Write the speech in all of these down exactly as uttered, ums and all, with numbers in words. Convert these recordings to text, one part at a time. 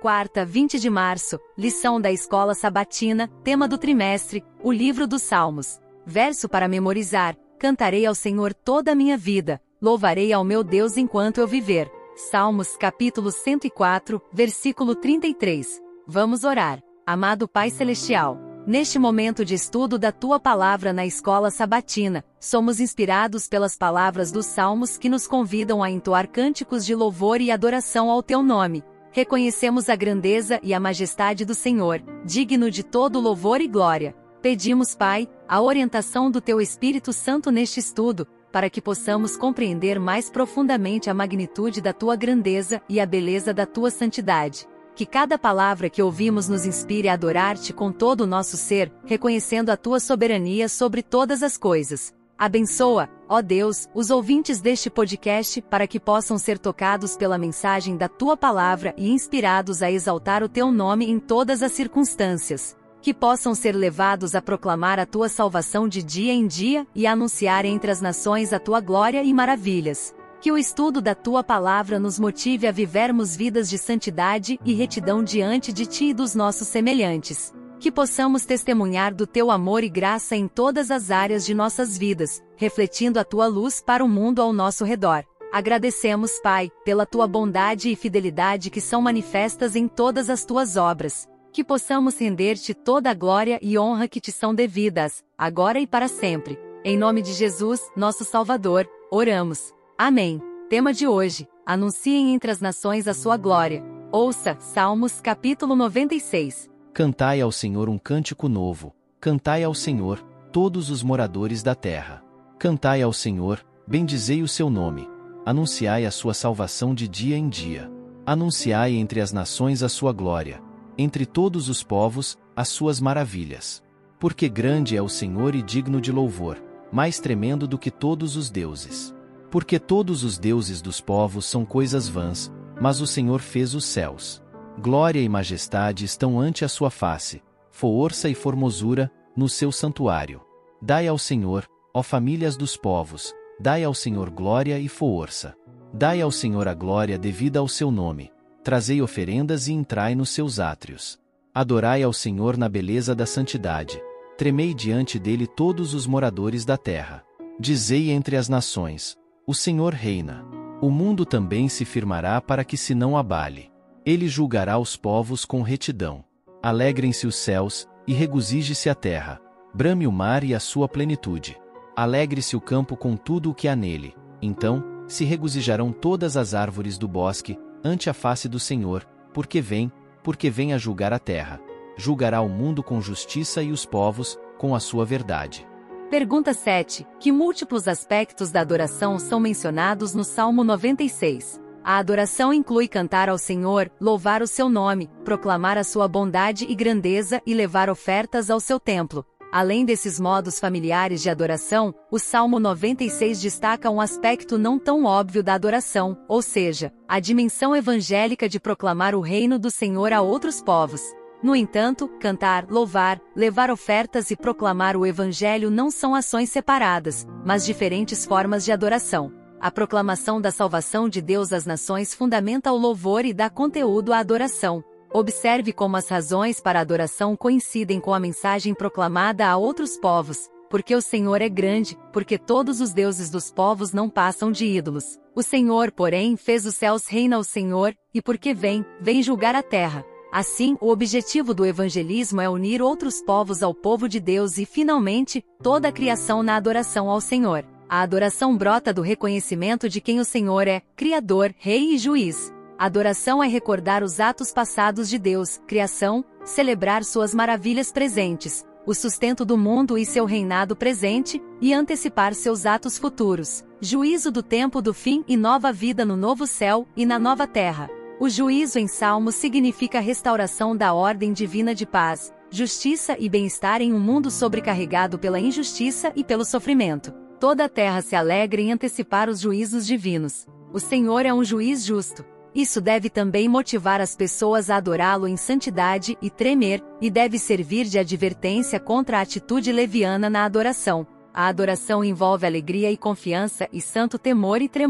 quarta, vinte de março, lição da Escola Sabatina, tema do trimestre, o livro dos Salmos. Verso para memorizar: cantarei ao Senhor toda a minha vida, louvarei ao meu Deus enquanto eu viver. Salmos capítulo cento e quatro, versículo trinta e três. Vamos orar. Amado Pai Celestial, neste momento de estudo da Tua Palavra na Escola Sabatina, somos inspirados pelas palavras dos Salmos que nos convidam a entoar cânticos de louvor e adoração ao Teu nome. Reconhecemos a grandeza e a majestade do Senhor, digno de todo louvor e glória. Pedimos, Pai, a orientação do Teu Espírito Santo neste estudo, para que possamos compreender mais profundamente a magnitude da Tua grandeza e a beleza da Tua santidade. Que cada palavra que ouvimos nos inspire a adorar-Te com todo o nosso ser, reconhecendo a Tua soberania sobre todas as coisas. Abençoa, ó Deus, os ouvintes deste podcast para que possam ser tocados pela mensagem da Tua Palavra e inspirados a exaltar o Teu nome em todas as circunstâncias. Que possam ser levados a proclamar a Tua salvação de dia em dia e a anunciar entre as nações a Tua glória e maravilhas. Que o estudo da Tua Palavra nos motive a vivermos vidas de santidade e retidão diante de Ti e dos nossos semelhantes. Que possamos testemunhar do Teu amor e graça em todas as áreas de nossas vidas, refletindo a Tua luz para o mundo ao nosso redor. Agradecemos, Pai, pela Tua bondade e fidelidade que são manifestas em todas as Tuas obras. Que possamos render-Te toda a glória e honra que Te são devidas, agora e para sempre. Em nome de Jesus, nosso Salvador, oramos. Amém. Tema de hoje: anunciem entre as nações a sua glória. Ouça, Salmos capítulo noventa e seis. Cantai ao Senhor um cântico novo, cantai ao Senhor, todos os moradores da terra. Cantai ao Senhor, bendizei o seu nome. Anunciai a sua salvação de dia em dia. Anunciai entre as nações a sua glória. Entre todos os povos, as suas maravilhas. Porque grande é o Senhor e digno de louvor, mais tremendo do que todos os deuses. Porque todos os deuses dos povos são coisas vãs, mas o Senhor fez os céus. Glória e majestade estão ante a sua face, força e formosura, no seu santuário. Dai ao Senhor, ó famílias dos povos, dai ao Senhor glória e força. Dai ao Senhor a glória devida ao seu nome. Trazei oferendas e entrai nos seus átrios. Adorai ao Senhor na beleza da santidade. Tremei diante dele todos os moradores da terra. Dizei entre as nações: o Senhor reina. O mundo também se firmará para que se não abale. Ele julgará os povos com retidão. Alegrem-se os céus, e regozije-se a terra. Brame o mar e a sua plenitude. Alegre-se o campo com tudo o que há nele. Então, se regozijarão todas as árvores do bosque, ante a face do Senhor, porque vem, porque vem a julgar a terra. Julgará o mundo com justiça e os povos, com a sua verdade. Pergunta sete. Que múltiplos aspectos da adoração são mencionados no Salmo noventa e seis? A adoração inclui cantar ao Senhor, louvar o seu nome, proclamar a sua bondade e grandeza e levar ofertas ao seu templo. Além desses modos familiares de adoração, o Salmo noventa e seis destaca um aspecto não tão óbvio da adoração, ou seja, a dimensão evangélica de proclamar o reino do Senhor a outros povos. No entanto, cantar, louvar, levar ofertas e proclamar o Evangelho não são ações separadas, mas diferentes formas de adoração. A proclamação da salvação de Deus às nações fundamenta o louvor e dá conteúdo à adoração. Observe como as razões para a adoração coincidem com a mensagem proclamada a outros povos. Porque o Senhor é grande, porque todos os deuses dos povos não passam de ídolos. O Senhor, porém, fez os céus, reina o Senhor, e porque vem, vem julgar a terra. Assim, o objetivo do evangelismo é unir outros povos ao povo de Deus e, finalmente, toda a criação na adoração ao Senhor. A adoração brota do reconhecimento de quem o Senhor é, Criador, Rei e Juiz. A adoração é recordar os atos passados de Deus, criação, celebrar suas maravilhas presentes, o sustento do mundo e seu reinado presente, e antecipar seus atos futuros, juízo do tempo do fim e nova vida no novo céu e na nova terra. O juízo em Salmos significa a restauração da ordem divina de paz, justiça e bem-estar em um mundo sobrecarregado pela injustiça e pelo sofrimento. Toda a terra se alegra em antecipar os juízos divinos. O Senhor é um juiz justo. Isso deve também motivar as pessoas a adorá-lo em santidade e tremer, e deve servir de advertência contra a atitude leviana na adoração. A adoração envolve alegria e confiança e santo temor e tremor.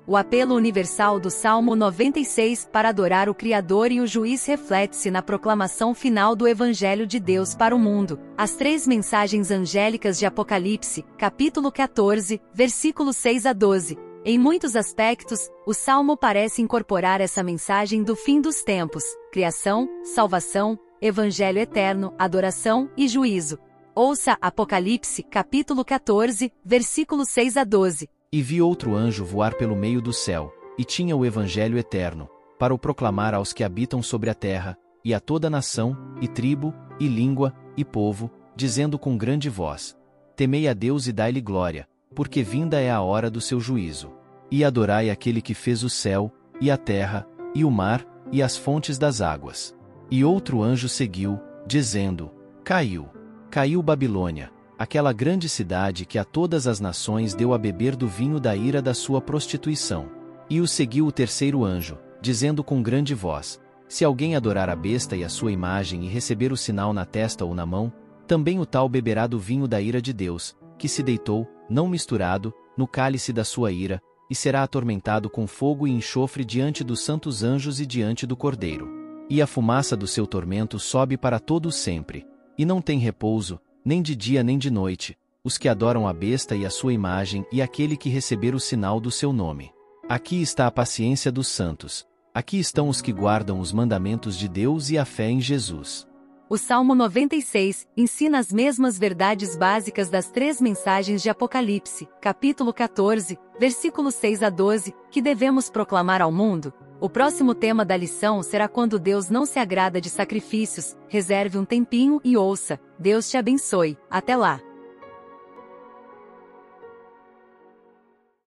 O apelo universal do Salmo noventa e seis para adorar o Criador e o Juiz reflete-se na proclamação final do Evangelho de Deus para o mundo. As três mensagens angélicas de Apocalipse, capítulo quatorze, versículos seis a doze. Em muitos aspectos, o Salmo parece incorporar essa mensagem do fim dos tempos: criação, salvação, Evangelho eterno, adoração e juízo. Ouça Apocalipse, capítulo quatorze, versículos seis a doze. E vi outro anjo voar pelo meio do céu, e tinha o Evangelho eterno, para o proclamar aos que habitam sobre a terra, e a toda nação, e tribo, e língua, e povo, dizendo com grande voz: Temei a Deus e dai-lhe glória, porque vinda é a hora do seu juízo. E adorai aquele que fez o céu, e a terra, e o mar, e as fontes das águas. E outro anjo seguiu, dizendo: Caiu, caiu Babilônia, aquela grande cidade que a todas as nações deu a beber do vinho da ira da sua prostituição. E o seguiu o terceiro anjo, dizendo com grande voz: Se alguém adorar a besta e a sua imagem e receber o sinal na testa ou na mão, também o tal beberá do vinho da ira de Deus, que se deitou, não misturado, no cálice da sua ira, e será atormentado com fogo e enxofre diante dos santos anjos e diante do Cordeiro. E a fumaça do seu tormento sobe para todo o sempre, e não tem repouso, nem de dia nem de noite, os que adoram a besta e a sua imagem e aquele que receber o sinal do seu nome. Aqui está a paciência dos santos, aqui estão os que guardam os mandamentos de Deus e a fé em Jesus. O Salmo noventa e seis ensina as mesmas verdades básicas das três mensagens de Apocalipse, capítulo quatorze, versículos seis a doze, que devemos proclamar ao mundo. O próximo tema da lição será quando Deus não se agrada de sacrifícios. Reserve um tempinho e ouça. Deus te abençoe. Até lá!